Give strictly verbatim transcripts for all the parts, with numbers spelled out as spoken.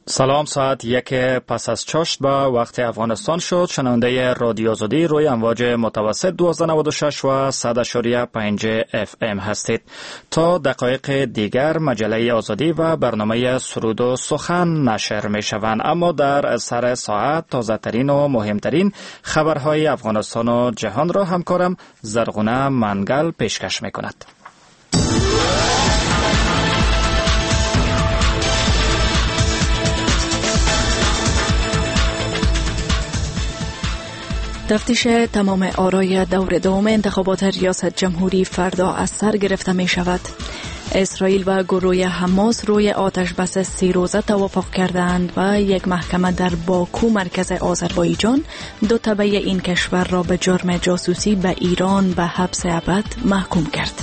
سلام، ساعت یک پس از چاشت با وقت افغانستان شد. شنونده رادیو آزادی روی امواج متوسط دویست و نود و شش و صد و پنج اف ام هستید. تا دقایق دیگر مجله آزادی و برنامه سرود و سخن نشر می شوند، اما در سر ساعت تازه ترین و مهمترین خبرهای افغانستان و جهان را همکارم زرغونه منگل پیشکش می کند. تفتیش تمام آرای دور دوم انتخابات ریاست جمهوری فردا از سر گرفته می شود. اسرائیل و گروه حماس روی آتش بس سی روزه توافق کردند و یک محکمه در باکو مرکز آذربایجان دو تبع این کشور را به جرم جاسوسی به ایران به حبس ابد محکوم کرد.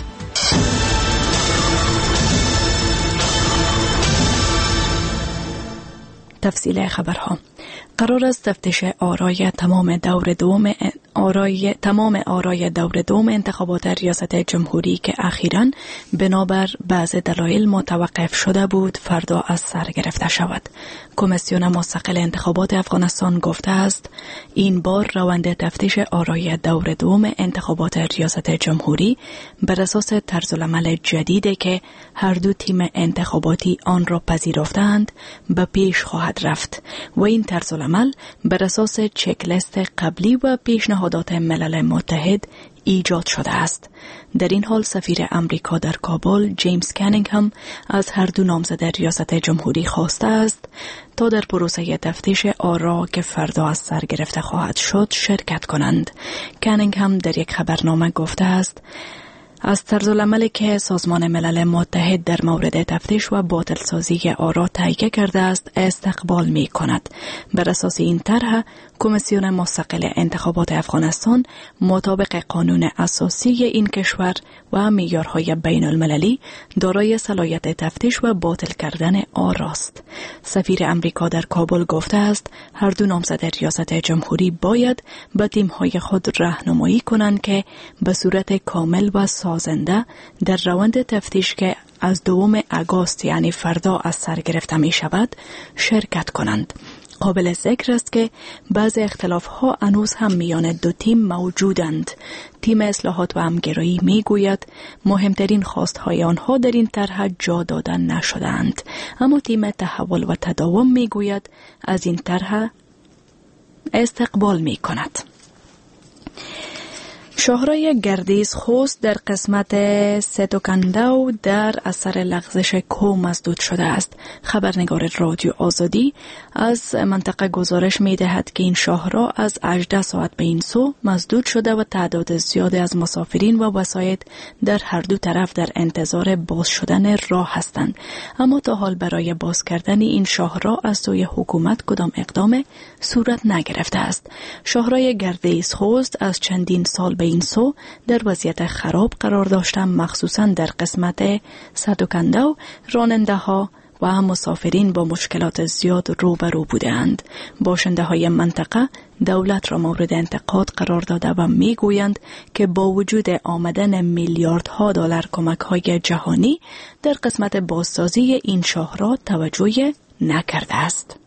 تفصیل خبرها. قرار است تفتیش آرای تمام دور دوم آرای تمام آرای دور دوم انتخابات ریاست جمهوری که اخیراً بنابر بعض دلایل متوقف شده بود فردا از سر گرفته شود. کمیسیون مستقل انتخابات افغانستان گفته است این بار روند تفتیش آرای دور دوم انتخابات ریاست جمهوری بر اساس طرزالعمل جدیدی که هر دو تیم انتخاباتی آن را پذیرفتند به پیش خواهد رفت و این طرزالعمل بر اساس چک لیست قبلی و پیشنهادات ملل متحد ایجاد شده است. در این حال سفیر امریکا در کابل جیمز کانینگهم از هر دو نامزد ریاست جمهوری خواسته است تا در پروسه تفتیش آرا که فردا از سر گرفته خواهد شد شرکت کنند. کانینگهم در یک خبرنامه گفته است از طرزالعملی که سازمان ملل متحد در مورد تفتیش و باطلسازی آرا تهیه کرده است استقبال می کند. بر اساس این طرح کمیسیون مستقل انتخابات افغانستان مطابق قانون اساسی این کشور و معیارهای بین المللی دارای صلاحیت تفتیش و باطل کردن آراست. سفیر امریکا در کابل گفته است هر دو نامزد ریاست جمهوری باید به تیم‌های خود راهنمایی کنند که به صورت کامل و سازنده در روند تفتیش که از دوم آگوست یعنی فردا از سر گرفته می شود شرکت کنند. قابل ذکر است که بعض اختلاف‌ها هنوز هم میان دو تیم موجودند. تیم اصلاحات و همگرایی می گوید مهمترین خواستهای آنها در این طرح جا داده نشدند، اما تیم تحول و تداوم می گوید از این طرح استقبال می کند. شاهرای گردیز خوست در قسمت ستوکنداو در اثر لغزش کوه مسدود شده است. خبرنگار رادیو آزادی از منطقه گزارش می دهد که این شاهرا از هجده ساعت به این سو مسدود شده و تعداد زیادی از مسافرین و وسایط در هر دو طرف در انتظار باز شدن راه هستند، اما تا حال برای باز کردن این شاهرا از سوی حکومت کدام اقدام صورت نگرفته است. شاهرای گردیز خوست از چندین سال به این سو در وضعیت خراب قرار داشتند، مخصوصاً در قسمت ستوکنداو راننده ها و مسافرین با مشکلات زیاد روبرو بودند. باشنده های منطقه دولت را مورد انتقاد قرار داده و می گویند که با وجود آمدن میلیاردها دلار کمک های جهانی در قسمت بازسازی این شاهرا توجه نکرده است.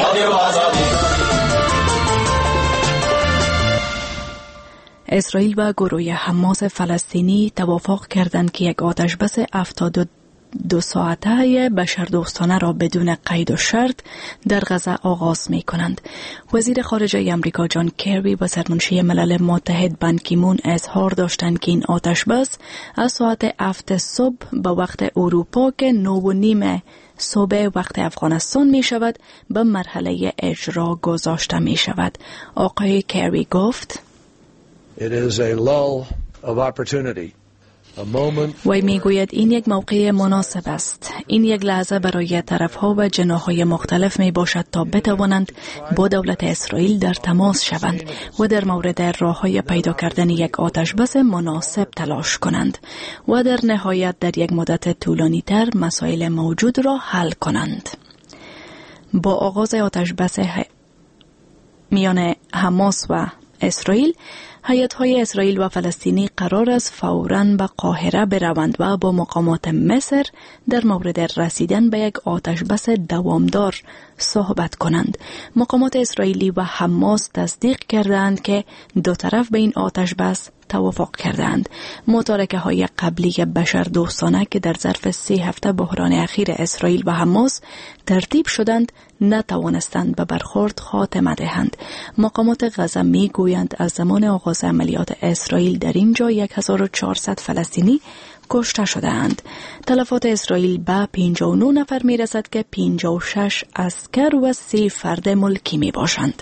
اسرائیل و گروه حماس فلسطینی توافق کردند که یک آتشبس هفتاد و دو ساعته بشردوستانه را بدون قید و شرط در غزه آغاز می کنند. وزیر خارجه امریکا جان کری و سرمنشی ملل متحد بان کی مون اظهار داشتند که این آتشبس از ساعت هفت صبح به وقت اروپا که نو و نیم صبح وقت افغانستان می شود به مرحله اجرا گذاشته می شود. آقای کری گفت It is a lull of opportunity. وی می گوید این یک موقع مناسب است. این یک لحظه برای طرفها و جناحهای مختلف می باشد تا بتوانند با دولت اسرائیل در تماس شوند و در مورد راههای پیدا کردن یک آتشبس مناسب تلاش کنند و در نهایت در یک مدت طولانی تر مسائل موجود را حل کنند. با آغاز آتشبس ه... میان حماس و اسرائیل، هیئت‌های اسرائیل و فلسطینی قرار است فوراً به قاهره بروند و با مقامات مصر در مورد رسیدن به یک آتش بس دوامدار صحبت کنند. مقامات اسرائیلی و حماس تصدیق کردند که دو طرف به این آتش بس توافق کردند. متارکه های قبلی بشر دوستانه که در ظرف سه هفته بحران اخیر اسرائیل و حماس ترتیب شدند نتوانستند به برخورد خاتمه دهند. مقامات غزه می گویند از زمان آغاز عملیات اسرائیل در اینجا هزار و چهارصد فلسطینی کشته شدند. تلفات اسرائیل به پنجاه و نه نفر می رسد که پنجاه و شش عسکر و سه فرد ملکی می باشند.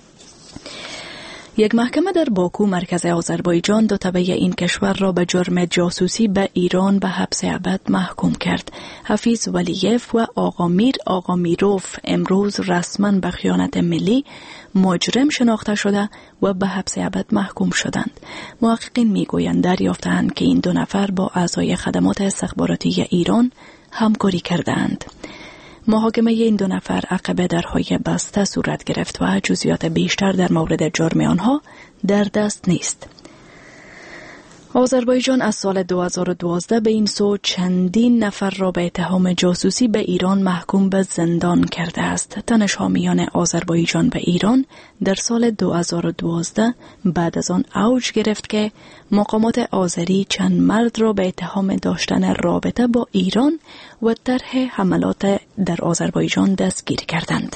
یک محکمه در باکو مرکز آذربایجان دو تبع این کشور را به جرم جاسوسی به ایران به حبس ابد محکوم کرد. حفیظ ولیف و آقا میر آقا میروف امروز رسما به خیانت ملی مجرم شناخته شده و به حبس ابد محکوم شدند. محققین میگویند دریافتند که این دو نفر با اعضای خدمات استخباراتی ایران همکاری کردند. محاکمه این دو نفر عقب درهای بسته صورت گرفت و جزئیات بیشتر در مورد جرم آنها در دست نیست. آذربایجان از سال دو هزار و دوازده به این سو چندین نفر را به اتهام جاسوسی به ایران محکوم به زندان کرده است. تنش‌ها میان آذربایجان و ایران در سال دو هزار و دوازده بعد از آن اوج گرفت که مقامات آذری چند مرد را به اتهام داشتن رابطه با ایران و طرح حملات در آذربایجان دستگیر کردند.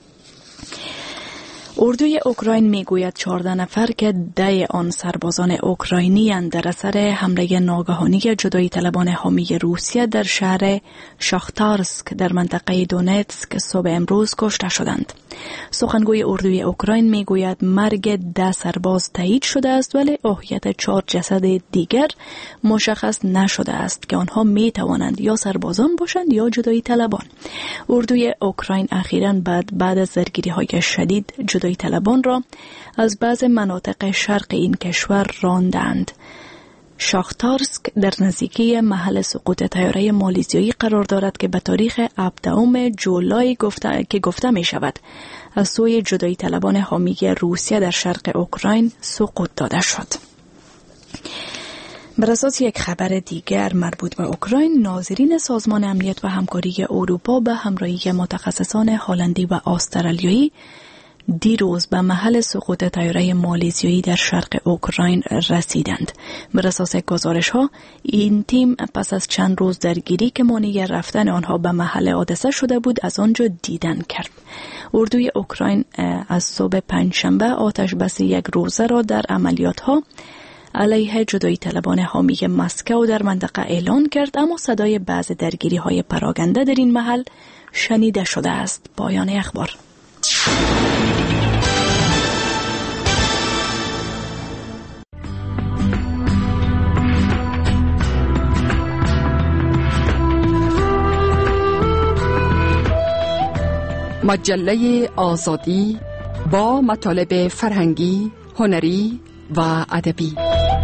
اردوی اوکراین میگوید چهارده نفر که ده آن سربازان اوکراینی اند در اثر حمله ناگهانی جدایی طلبان حامی روسیه در شهر شاختارسک در منطقه دونتسک صبح امروز کشته شدند. سخنگوی اردوی اوکراین میگوید مرگ ده سرباز تایید شده است ولی هویت چهار جسد دیگر مشخص نشده است که آنها می توانند یا سربازان باشند یا جدایی طلبان. اردوی اوکراین اخیراً بعد بعد از درگیری‌های شدید جدایی طلبان را از بعض مناطق شرق این کشور راندند. شاختارسک در نزدیکی محل سقوط طیاره مالیزیایی قرار دارد که به تاریخ هفدهم جولای گفته که گفته می شود از سوی جدایی طلبان حامی روسیه در شرق اوکراین سقوط داده شد. بر اساس یک خبر دیگر مربوط به اوکراین، ناظرین سازمان امنیت و همکاری اروپا به همراهی متخصصان هلندی و استرالیایی دیروز به محل سقوط طیاره مالیزیایی در شرق اوکراین رسیدند. بر اساس گزارش‌ها این تیم پس از چند روز درگیری که مانع رفتن آنها به محل حادثه شده بود از آنجا دیدن کرد. اردوی اوکراین از صبح پنجشنبه آتش بس یک روزه را در عملیات‌ها علیه جدایی طلبان حامی مسکو در منطقه اعلان کرد، اما صدای بعض درگیری‌های پراکنده در این محل شنیده شده است. پایان اخبار. مجله آزادی با مطالب فرهنگی، هنری و ادبی.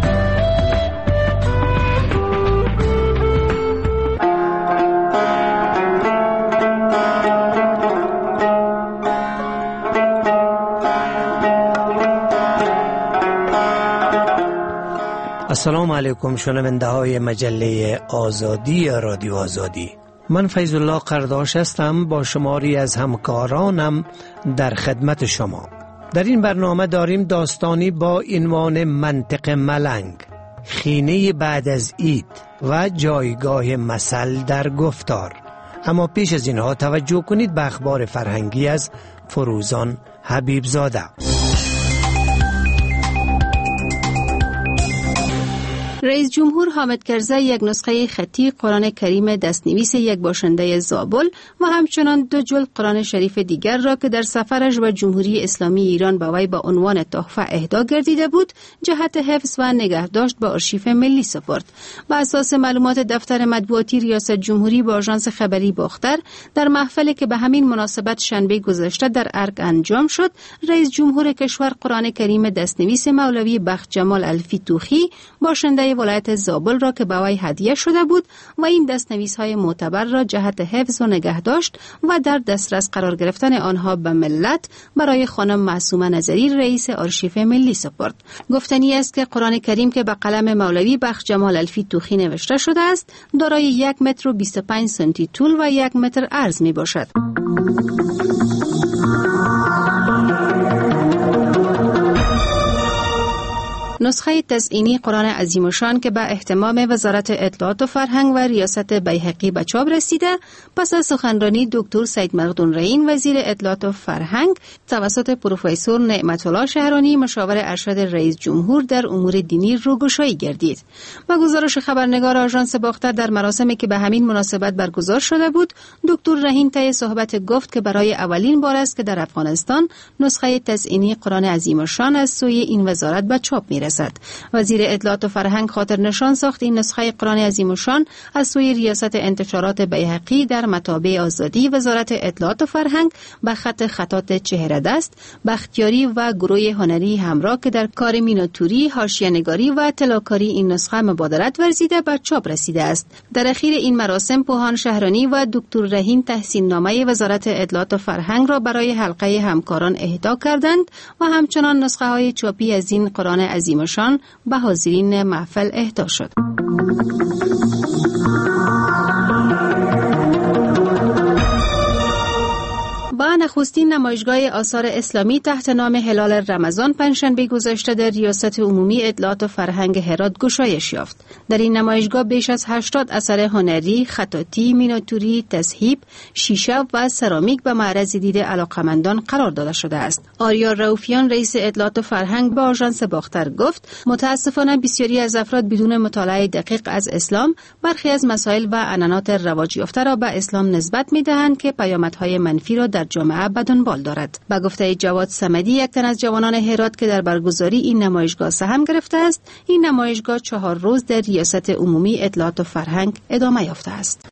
السلام علیکم شنونده های مجله آزادی رادیو آزادی. من فیض الله قرداش هستم با شماری از همکارانم در خدمت شما. در این برنامه داریم داستانی با عنوان منطق ملنگ، خینه بعد از عید و جایگاه مثل در گفتار. اما پیش از اینها توجه کنید به اخبار فرهنگی از فروزان حبیب زاده. رئیس جمهور حامد کرزی یک نسخه خطی قرآن کریم دستنویس یک باشنده زابل و همچنان دو جلد قرآن شریف دیگر را که در سفرش به جمهوری اسلامی ایران به وی با عنوان تحفه اهدا گردیده بود جهت حفظ و نگهداشت به آرشیو ملی سپرد. بر اساس معلومات دفتر مطبوعاتی ریاست جمهوری با آژانس خبری باختر، در محفلی که به همین مناسبت شنبه گذشته در ارگ انجام شد، رئیس جمهور کشور قرآن کریم دستنویس مولوی بخت جمال الفتوحی باشنده نسخه ولایت زابل را که به وی هدیه شده بود و این دستنویس‌های معتبر را جهت حفظ و نگهداشت و در دسترس قرار گرفتن آنها به ملت برای خانم معصومه نظری رئیس آرشیو ملی سپرد. گفتنی است که قرآن کریم که به قلم مولوی بخش جمال الفی توخی نوشته شده است دارای یک متر و بیست و پنج سانتی طول و یک متر عرض می باشد. نسخه تزئینی قرآن عظیم الشان که به اهتمام وزارت اطلاعات و فرهنگ و ریاست بیهقی به چاپ رسیده پس از سخنرانی دکتر سید مقدون رهین وزیر اطلاعات و فرهنگ توسط پروفسور نعمت الله شهرانی مشاور ارشد رئیس جمهور در امور دینی روگشایی گردید. با گزارش خبرنگار آژانس باختر در مراسمی که به همین مناسبت برگزار شده بود، دکتر رهین طی صحبت گفت که برای اولین بار است که در افغانستان نسخه تزئینی قرآن عظیم الشان از سوی این وزارت به چاپ می‌رسد. وزیر اطلاعات و فرهنگ خاطر نشان ساخت این نسخه قرآن عظیم الشان از سوی ریاست انتشارات بیهقی در مطابع آزادی وزارت اطلاعات و فرهنگ به خط خطاط چهره دست، بختیاری و گروه هنری همراه که در کار میناتوری، حاشیه‌نگاری و طلاکاری این نسخه مبادرت ورزیده به چاپ رسیده است. در اخیر این مراسم پوهان شهرانی و دکتر رهین تحسین نامه وزارت اطلاعات و فرهنگ را برای حلقه همکاران اهدا کردند و همچنان نسخه های چاپی از این قرآن عظیم الشان به حاضرین محفل اهدا شد. با نخستین نمایشگاه آثار اسلامی تحت نام هلال رمضان پنجشنبه گذشته در ریاست عمومی اطلاعات و فرهنگ هرات گشایش یافت. در این نمایشگاه بیش از هشتاد اثر هنری، خطاطی، میناتوری، تذهیب، شیشه و سرامیک به معرض دید علاقمندان قرار داده شده است. آریا رؤوفیان رئیس اطلاعات و فرهنگ به آژانس باختر گفت: متاسفانه بسیاری از افراد بدون مطالعه دقیق از اسلام برخی از مسائل و عنعنات رواج یافته را به اسلام نسبت می‌دهند که پیامدهای منفی را در جامعه به دنبال دارد. با گفته جواد صمدی، یک تن از جوانان هرات که در برگزاری این نمایشگاه سهم گرفته است، این نمایشگاه چهار روز در ریاست عمومی اطلاعات و فرهنگ ادامه یافته است.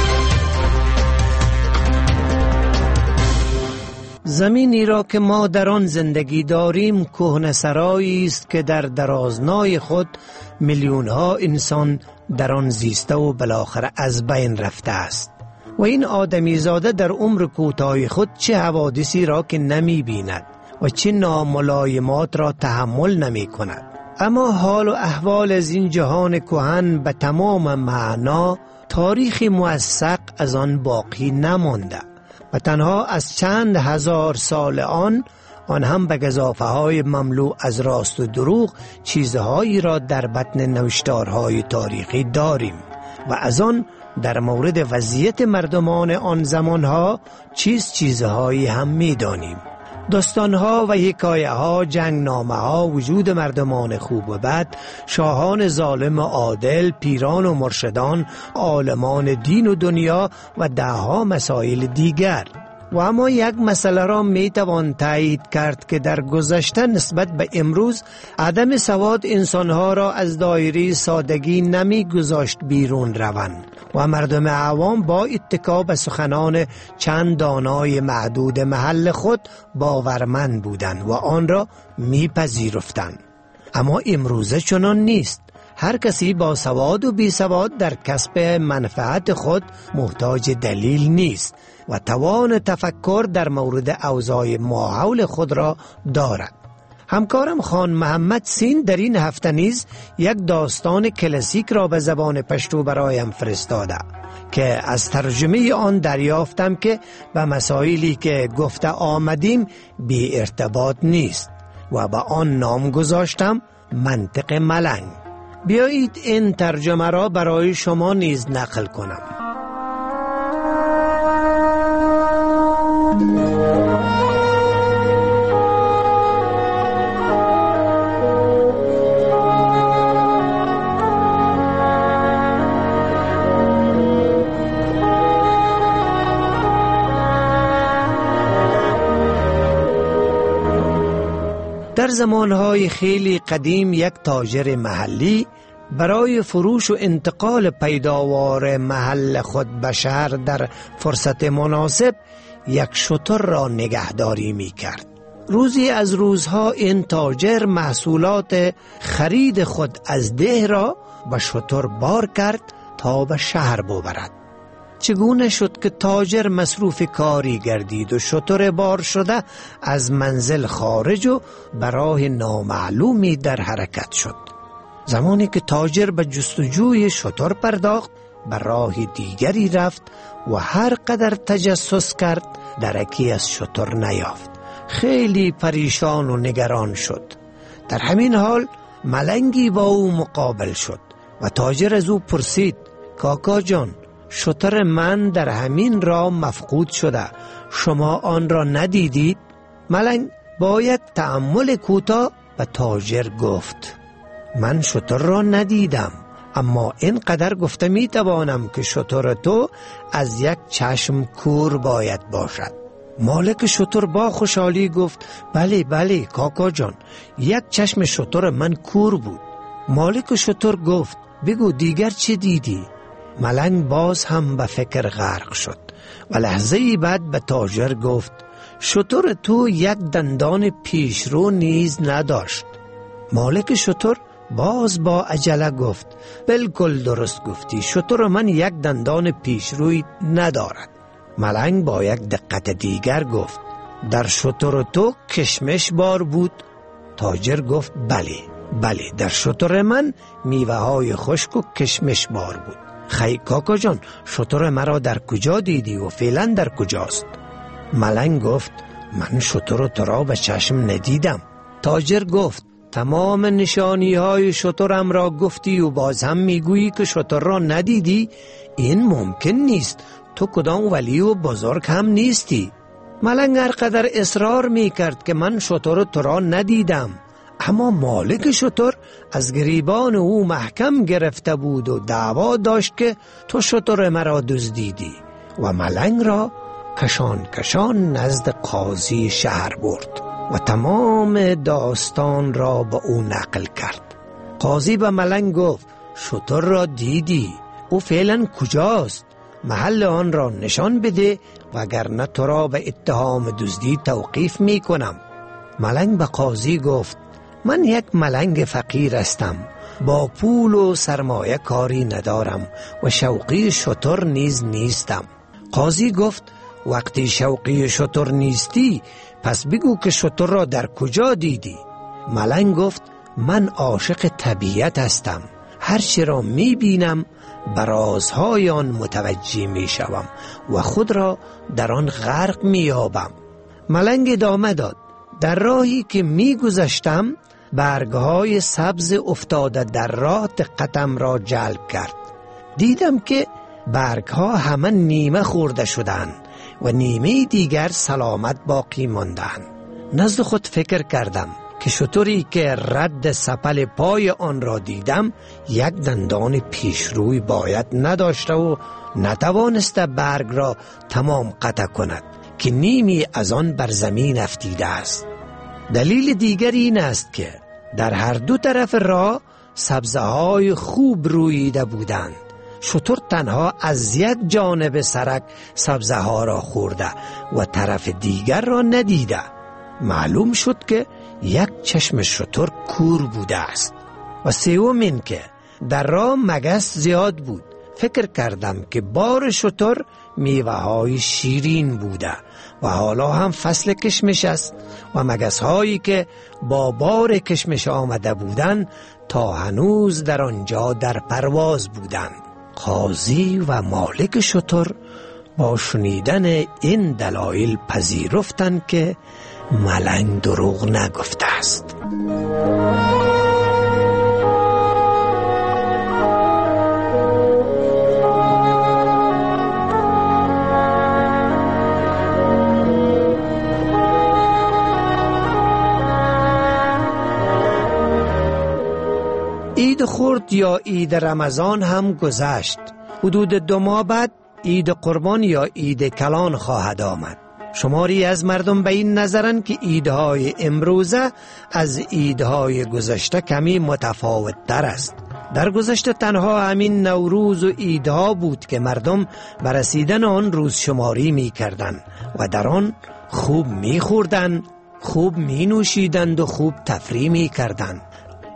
زمینی را که ما در آن زندگی داریم کهنه‌سرایی است که در درازنای خود میلیون‌ها انسان در آن زیسته و بالاخره از بین رفته است. و این آدمی زاده در عمر کوتاه خود چه حوادثی را که نمی بیند و چه ناملایمات را تحمل نمی کند. اما حال و احوال از این جهان کهن به تمام معنا تاریخ موثق از آن باقی نمانده و تنها از چند هزار سال آن آن هم به گزافه های مملو از راست و دروغ چیزهایی را در بطن نوشتارهای تاریخی داریم و از آن در مورد وضعیت مردمان آن زمانها چیز چیزهایی هم می دانیم. داستانها و حکایه ها، جنگ نامه ها، وجود مردمان خوب و بد، شاهان ظالم و عادل، پیران و مرشدان، عالمان دین و دنیا و دهها مسائل دیگر. و اما یک مسئله را می توان تایید کرد که در گذشته نسبت به امروز عدم سواد انسانها را از دایره سادگی نمی گذاشت بیرون روند و مردم عوام با اتکا به سخنان چند دانای معدود محل خود باورمند بودند و آن را می پذیرفتند. اما امروزه چنان نیست. هر کسی با سواد و بی سواد در کسب منفعت خود محتاج دلیل نیست و توان تفکر در مورد اوضاع ماحول خود را دارد. همکارم خان محمد سین در این هفته نیز یک داستان کلاسیک را به زبان پشتو برایم فرستاده که از ترجمه آن دریافتم که به مسائلی که گفته آمدیم بی ارتباط نیست و به آن نام گذاشتم منطق ملنگ. بیایید این ترجمه را برای شما نیز نقل کنم. در زمانهای خیلی قدیم یک تاجر محلی برای فروش و انتقال پیداوار محل خود به شهر در فرصت مناسب یک شتر را نگهداری می کرد. روزی از روزها این تاجر محصولات خرید خود از ده را به شتر بار کرد تا به شهر ببرد. چگونه شد که تاجر مصروف کاری گردید و شتر بار شده از منزل خارج و به راه نامعلومی در حرکت شد. زمانی که تاجر به جستجوی شتر پرداخت، به راه دیگری رفت و هر قدر تجسس کرد درکی از شتر نیافت. خیلی پریشان و نگران شد. در همین حال ملنگی با او مقابل شد و تاجر از او پرسید: کاکا جان، شتر من در همین راه مفقود شده، شما آن را ندیدید؟ ملنگ با یک تأمل کوتاه به تاجر گفت: من شتر را ندیدم، اما اینقدر گفته می توانم که شتر تو از یک چشم کور باید باشد. مالک شتر با خوشحالی گفت: بله بله کاکا جان، یک چشم شتر من کور بود. مالک شتر گفت: بگو دیگر چه دیدی؟ ملنگ باز هم به فکر غرق شد و لحظه‌ای بعد به تاجر گفت: شتر تو یک دندان پیشرو نیز نداشت. مالک شتر باز با عجله گفت: بالکل درست گفتی، شتر من یک دندان پیشروی ندارد. ملنگ با یک دقت دیگر گفت: در شتر تو کشمش بار بود؟ تاجر گفت: بله بله، در شتر من میوه های خشک و کشمش بار بود. خی کاکا جان، شتر مرا در کجا دیدی و فعلا در کجاست؟ ملنگ گفت: من شتر تو را به چشم ندیدم. تاجر گفت: تمام نشانی های شترم را گفتی و باز هم میگویی که شتر را ندیدی؟ این ممکن نیست، تو کدام ولی و بزرگ هم نیستی. ملنگ هر قدر اصرار می کرد که من شتر تو را ندیدم، اما مالک شتر از گریبان او محکم گرفته بود و دعوا داشت که تو شتر مرا دزدیدی و ملنگ را کشان کشان نزد قاضی شهر برد و تمام داستان را به او نقل کرد. قاضی به ملنگ گفت: شتر را دیدی، او فعلا کجاست؟ محل آن را نشان بده وگرنه تو را به اتهام دزدی توقیف می کنم. ملنگ به قاضی گفت: من یک ملنگ فقیر هستم، با پول و سرمایه کاری ندارم و شوقی شتر نیز نیستم. قاضی گفت: وقتی شوقی شتر نیستی پس بگو که شتر را در کجا دیدی؟ ملنگ گفت: من عاشق طبیعت هستم، هر چی را می بینم بر رازهای آن متوجه می شوم و خود را در آن غرق می یابم. ملنگ ادامه داد: در راهی که می گذشتم برگهای سبز افتاده در راه دقتم را جلب کرد. دیدم که برگها همه نیمه خورده شدند و نیمه دیگر سلامت باقی ماندند. نزد خود فکر کردم که شتری که رد سپل پای آن را دیدم یک دندان پیشروی باید نداشته و نتوانسته برگ را تمام قطع کند که نیمی از آن بر زمین افتیده است. دلیل دیگر این است که در هر دو طرف راه سبزه های خوب رویده بودند. شتر تنها از یک جانب سرک سبزه ها را خورده و طرف دیگر را ندیده. معلوم شد که یک چشم شتر کور بوده است. و سوم این که در راه مگس زیاد بود. فکر کردم که بار شتر میوه های شیرین بوده و حالا هم فصل کشمش است و مگس هایی که با بار کشمش آمده بودند تا هنوز در آنجا در پرواز بودند. قاضی و مالک شتر با شنیدن این دلایل پذیرفتند که ملنگ دروغ نگفته است. عید خرد یا عید رمضان هم گذشت. حدود دو ماه بعد عید قربان یا عید کلان خواهد آمد. شماری از مردم به این نظرند که عیدهای امروزه از عیدهای گذشته کمی متفاوت تر است. در گذشته تنها همین نوروز و عیدها بود که مردم بر رسیدن آن روز شماری می کردند و در آن خوب می خوردند، خوب می نوشیدند و خوب تفریح می کردند.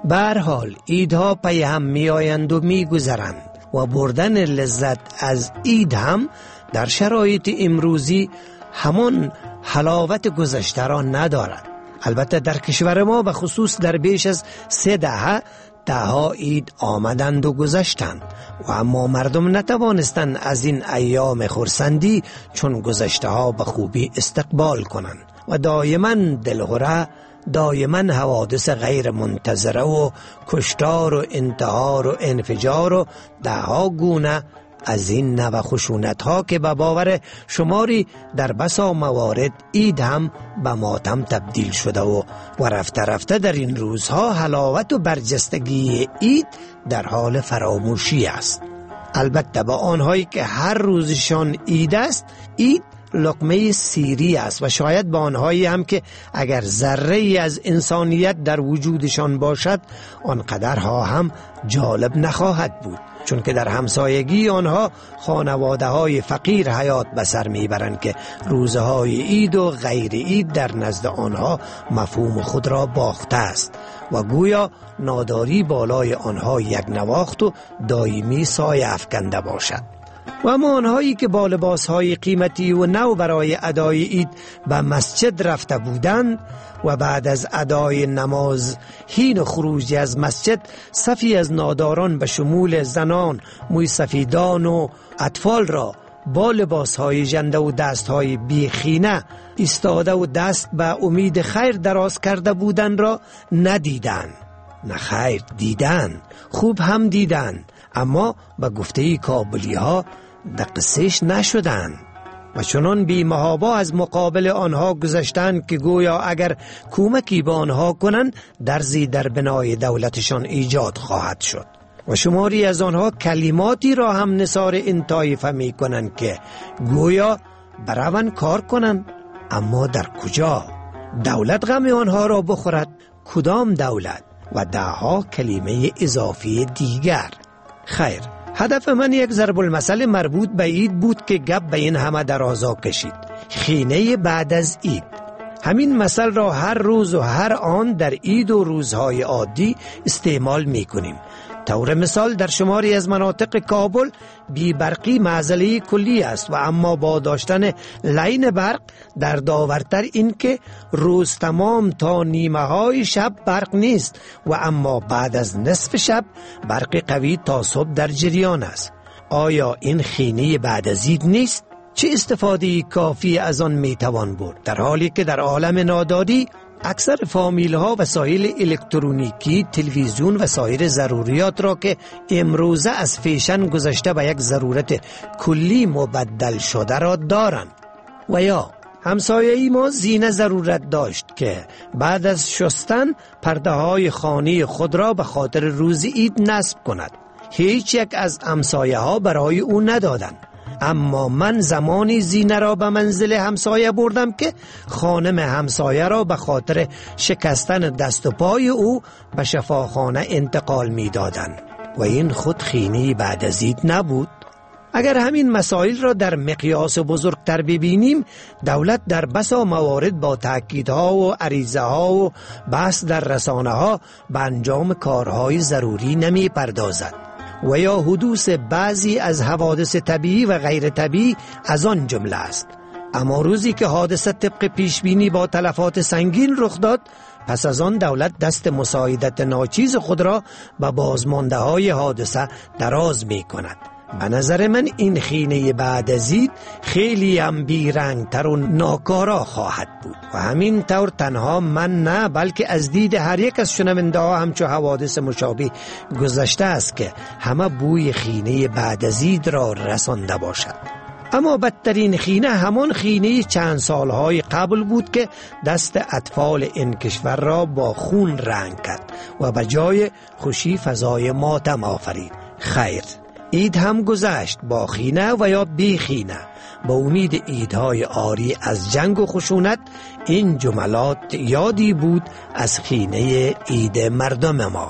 به هر حال عیدها پی هم می آیند و می گذرند و بردن لذت از عید هم در شرایط امروزی همان حلاوت گذشته را ندارد. البته در کشور ما به خصوص در بیش از سه دهه دهها عید آمدند و گذشتند و اما مردم نتوانستند از این ایام خرسندی چون گذشته ها به خوبی استقبال کنند و دائما دلهره، دائما حوادث غیر منتظره و کشتار و انتحار و انفجار و دهها گونه از این نوع خشونت ها که به باور شماری در بسا موارد عید هم به ماتم تبدیل شده و و رفته رفته در این روزها حلاوت و برجستگی عید در حال فراموشی است. البته با آنهایی که هر روزشان عید است، عید لقمه سیری است و شاید با آنهایی هم که اگر ذره ای از انسانیت در وجودشان باشد آنقدرها هم جالب نخواهد بود، چون که در همسایگی آنها خانواده های فقیر حیات بسر میبرند که روزهای عید و غیر عید در نزد آنها مفهوم خود را باخته است و گویا ناداری بالای آنها یک نواخت و دائمی سایه افکنده باشد. و اما آنهایی که با لباسهای قیمتی و نو برای ادای عید به مسجد رفته بودند و بعد از ادای نماز حین خروج از مسجد صفی از ناداران به شمول زنان، موی سفیدان و اطفال را با لباسهای ژنده و دستهای بیخینه ایستاده و دست به امید خیر دراز کرده بودند را ندیدند. نه خیر، دیدن، خوب هم دیدن، اما به گفته کابلی ها در قصهش نشدن و چنان بی محابا از مقابل آنها گذشتن که گویا اگر کمکی به آنها کنند درزی در بنای دولتشان ایجاد خواهد شد. و شماری از آنها کلماتی را هم نثار این طایفه می کنند که گویا برون کار کنند، اما در کجا؟ دولت غم آنها را بخورد؟ کدام دولت؟ و دهها کلمه اضافی دیگر. خیر، هدف من یک ضرب المثل مربوط به عید بود که گپ به این همه درازا کشید. خینه بعد از عید. همین مثل را هر روز و هر آن در عید و روزهای عادی استعمال می کنیم. طور مثال در شماری از مناطق کابل بی برقی معضله کلی است و اما با داشتن لین برق در داورتر این که روز تمام تا نیمه های شب برق نیست و اما بعد از نصف شب برق قوی تا صبح در جریان است. آیا این خینه بعد از عید نیست؟ چه استفاده کافی از آن میتوان برد، در حالی که در عالم ناداری اکثر فامیل ها وسایل الکترونیکی، تلویزیون و سایر ضروریات را که امروزه از فیشن گذشته به یک ضرورت کلی مبدل شده را دارند. و یا همسایه‌ای ما زینه ضرورت داشت که بعد از شستن پرده های خانه خود را به خاطر روز عید نصب کند. هیچ یک از همسایه ها برای او ندادند، اما من زمانی زینه را به منزل همسایه بردم که خانم همسایه را به خاطر شکستن دست و پای او به شفاخانه انتقال می دادن و این خود خینی بعد از عید نبود. اگر همین مسائل را در مقیاس بزرگتر ببینیم، دولت در بسا موارد با تأکیدها و عریضه ها و بحث در رسانه ها به انجام کارهای ضروری نمی پردازد و یا حدوث بعضی از حوادث طبیعی و غیر طبیعی از آن جمله است. اما روزی که حادثه طبق پیشبینی با تلفات سنگین رخ داد، پس از آن دولت دست مساعدت ناچیز خود را به بازمانده های حادثه دراز می کند. به نظر من این خینه بعد از عید خیلی هم بیرنگ تر و ناکارا خواهد بود و همین طور تنها من نه بلکه از دید هر یک از شنونده ها همچو حوادث مشابه گذشته است که همه بوی خینه بعد از عید را رسانده باشد. اما بدترین خینه همان خینه چند سالهای قبل بود که دست اطفال این کشور را با خون رنگ کرد و به جای خوشی فضای ماتم آفرید. خیر، عید هم گذشت با خینه و یا بی خینه. با امید عیدهای آری از جنگ و خشونت، این جملات یادی بود از خینه عید مردم ما.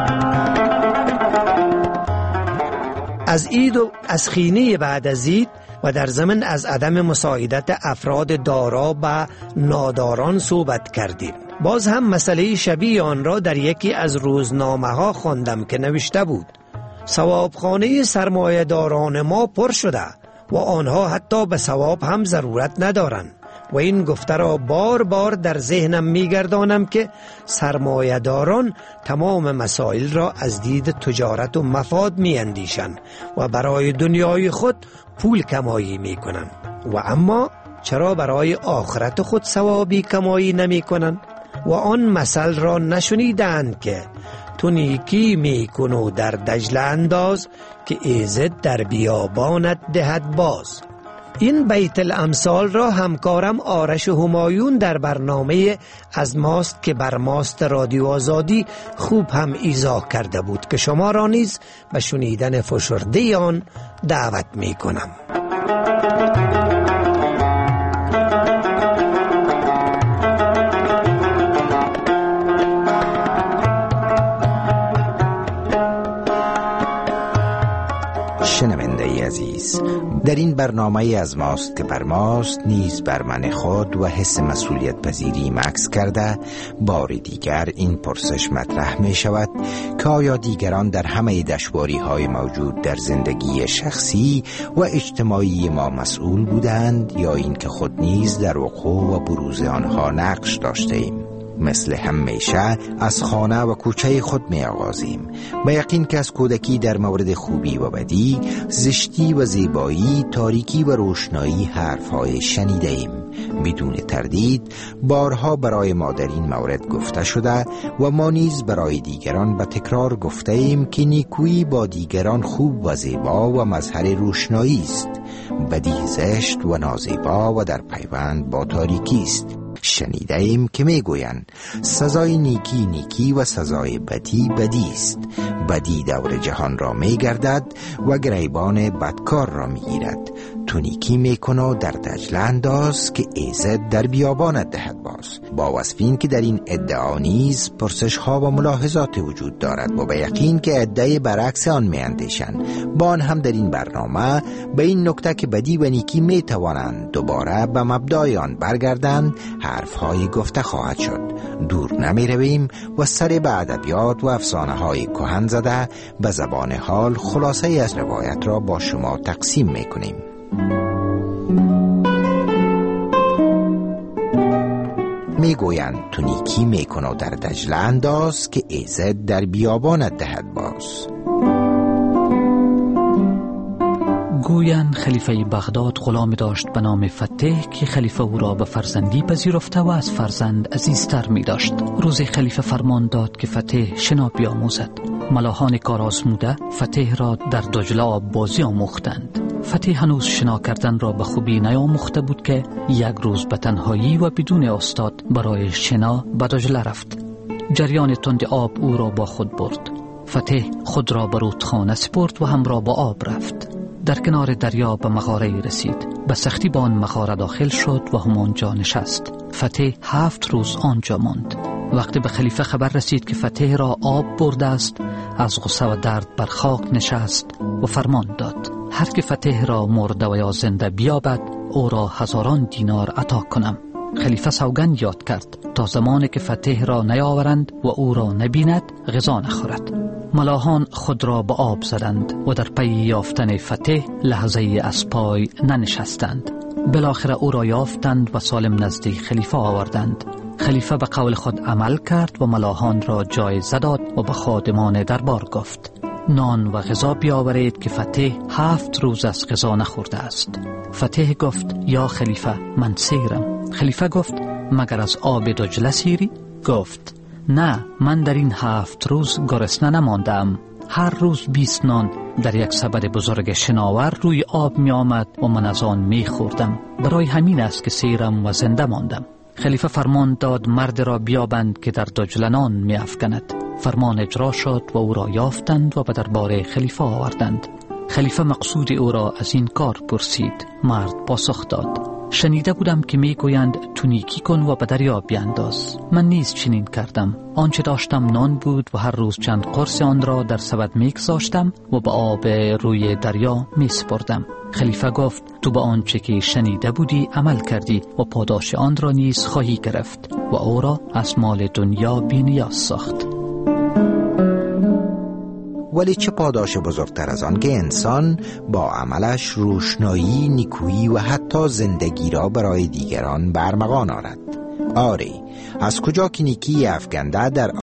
از عید و از خینه بعد از عید و در ضمن از عدم مساعدت افراد دارا به ناداران صحبت کردیم. باز هم مسئله شبیه آن را در یکی از روزنامه ها خواندم که نوشته بود ثوابخانه سرمایه‌داران ما پر شده و آنها حتی به ثواب هم ضرورت ندارند. و این گفته را بار بار در ذهنم میگردانم که سرمایه‌داران تمام مسائل را از دید تجارت و مفاد میاندیشند و برای دنیای خود پول کمایی میکنند، و اما چرا برای آخرت خود ثوابی کمایی نمیکنند؟ و آن مثل را نشنیدند که تو نیکی میکن و در دجله انداز که ایزد در بیابانت دهد باز. این بیت الامثال را همکارم آرش همایون در برنامه از ماست که بر ماست رادیو آزادی خوب هم ایضاح کرده بود که شما را نیز به شنیدن فشرده آن دعوت می کنم. شنونده عزیز، در این برنامه از ماست که بر ماست نیز بر من خود و حس مسئولیت پذیری مکس کرده بار دیگر این پرسش مطرح می شود که آیا دیگران در همه دشواری های موجود در زندگی شخصی و اجتماعی ما مسئول بودند یا این که خود نیز در وقوع و بروز آنها نقش داشته ایم؟ مثل همیشه از خانه و کوچه خود می آغازیم. با یقین که از کودکی در مورد خوبی و بدی، زشتی و زیبایی، تاریکی و روشنایی حرفهای شنیده ایم. بدون تردید بارها برای ما در این مورد گفته شده و ما نیز برای دیگران به تکرار گفته ایم که نیکویی با دیگران خوب و زیبا و مظهر روشنایی است، بدی زشت و نازیبا و در پیوند با تاریکی است. شنیده ایم که می گویند سزای نیکی نیکی و سزای بدی بدی است. بدی دور جهان را می گردد و گریبان بدکار را می گیرد. تو نیکی می کن و در دجله انداز که ایزد در بیابانت دهد باز. با وصفین که در این ادعا نیز پرسش ها و ملاحظات وجود دارد و به یقین که ادعای برعکس آن می اندیشند. با آن هم در این برنامه به این نکته که بدی و نیکی می توانند دوباره به مبدای آن برگردند حرف های گفته خواهد شد. دور نمی رویم و سر به ادبیات و افسانه های کهن زده به زبان حال خلاصه از روایت را با شما تقسیم می کنیم. می گویند تو نیکی می کن و در دجله انداز که ایزد در بیابانت دهد باز. گویند خلیفه بغداد غلامی داشت به نام فتح که خلیفه او را به فرزندی پذیرفته و از فرزند عزیزتر می داشت. روزی خلیفه فرمان داد که فتح شنا بیاموزد. ملاحان کار آزموده فتح را در دجله آب بازی آموختند. فتح هنوز شنا کردن را به خوبی نیاموخته بود که یک روز به تنهایی و بدون استاد برای شنا به دجله رفت. جریان تند آب او را با خود برد. فتح خود را به رودخانه سپرد و همراه با آب رفت. در کنار دریا به مغاره رسید. به سختی با آن مغاره داخل شد و همانجا نشست. فتح هفت روز آنجا ماند. وقتی به خلیفه خبر رسید که فتح را آب برده است، از غصه و درد بر خاک نشست و فرمان داد هر که فتح را مرده و یا زنده بیابد او را هزاران دینار عطا کنم. خلیفه سوگند یاد کرد تا زمانی که فتح را نیاورند و او را نبیند غذا نخورد. ملاحان خود را به آب زدند و در پی یافتن فتح لحظه از پای ننشستند. بالاخره او را یافتند و سالم نزدیک خلیفه آوردند. خلیفه به قول خود عمل کرد و ملاحان را جایزه داد و به خادمان دربار گفت نان و غذا بیاورید که فتح هفت روز از غذا نخورده است. فتح گفت یا خلیفه من سیرم. خلیفه گفت مگر از آب دجله سیری؟ گفت نه، من در این هفت روز گرسنه نماندم. هر روز بیست نان در یک سبد بزرگ شناور روی آب می آمد و من از آن می خوردم. برای همین است که سیرم و زنده ماندم. خلیفه فرمان داد مرد را بیابند که در دجله نان می افکند. فرمان اجرا شد و او را یافتند و به دربار خلیفه آوردند. خلیفه مقصود او را از این کار پرسید. مرد پاسخ داد شنیده بودم که می گویند تو نیکی کن و به دریا بیانداز. من نیز چنین کردم. آنچه داشتم نان بود و هر روز چند قرص آن را در سبد می گذاشتم و به آب روی دریا می سپردم. خلیفه گفت تو به آنچه که شنیده بودی عمل کردی و پاداش آن را نیز خواهی گرفت و او را از مال دنیا بی‌نیاز ساخت. ولی چه پاداش بزرگتر از آن که انسان با عملش روشنایی، نیکویی و حتی زندگی را برای دیگران برمغان آرد. آری، از کجا که نیکی افکنده در